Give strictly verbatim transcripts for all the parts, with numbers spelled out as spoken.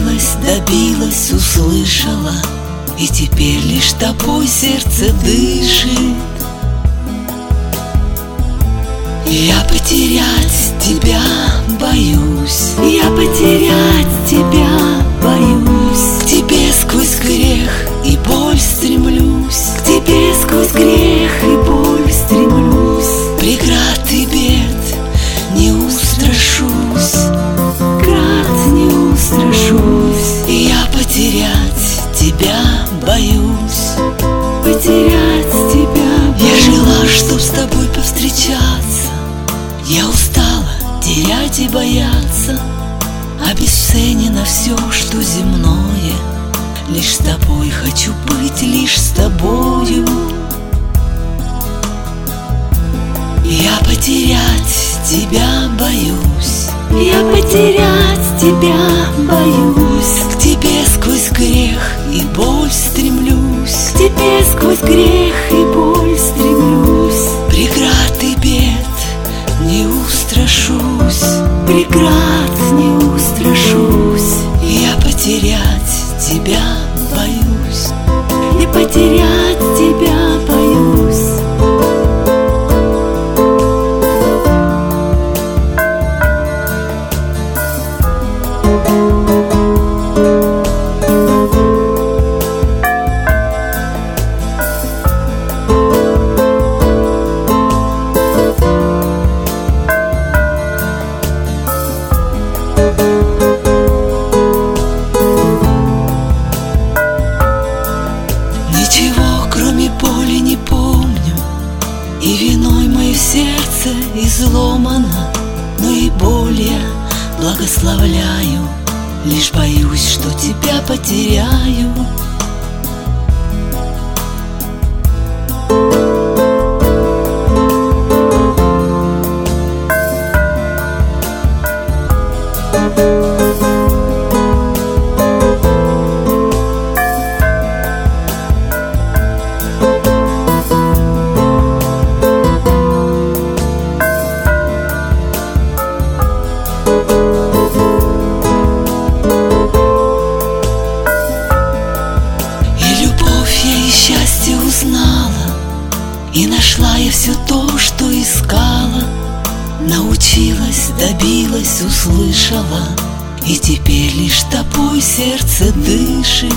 научилась, добилась, услышала, и теперь лишь тобой сердце дышит. Я потерять тебя боюсь, я потерять тебя боюсь. К тебе сквозь грех и боль стремлюсь, к тебе сквозь грех и боль стремлюсь. Преград и бед не устрашусь, преград не устрашусь. И я потерять тебя боюсь, потерять тебя боюсь. Я жила, чтоб с тобой повстречаться, я устала терять и бояться. Обесценено все, что земное, лишь с тобой хочу быть, лишь с тобою. Я потерять тебя боюсь, я потерять тебя боюсь. К тебе сквозь грех и боль стремлюсь, к тебе сквозь грех и боль стремлюсь. Преград и бед не устрашусь, преград не устрашусь. Я потерять тебя боюсь, я потерять тебя боюсь. Ничего, кроме боли, не помню, и виной мое сердце изломано. Но и боль я благословляю, лишь боюсь, что тебя потеряю. И нашла я все то, что искала, научилась, добилась, услышала, и теперь лишь тобой сердце дышит.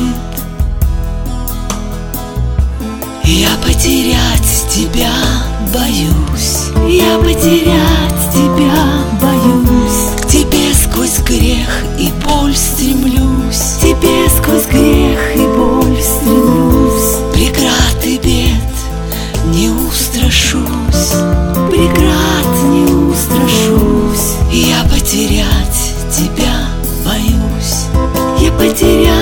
Я потерять тебя боюсь, я потерять тебя боюсь. К тебе сквозь грех и боль стремлюсь, к тебе сквозь грех и боль стремлюсь. Преград и бед не устрашусь, преград не устрашусь. Я потерять тебя боюсь, я потерять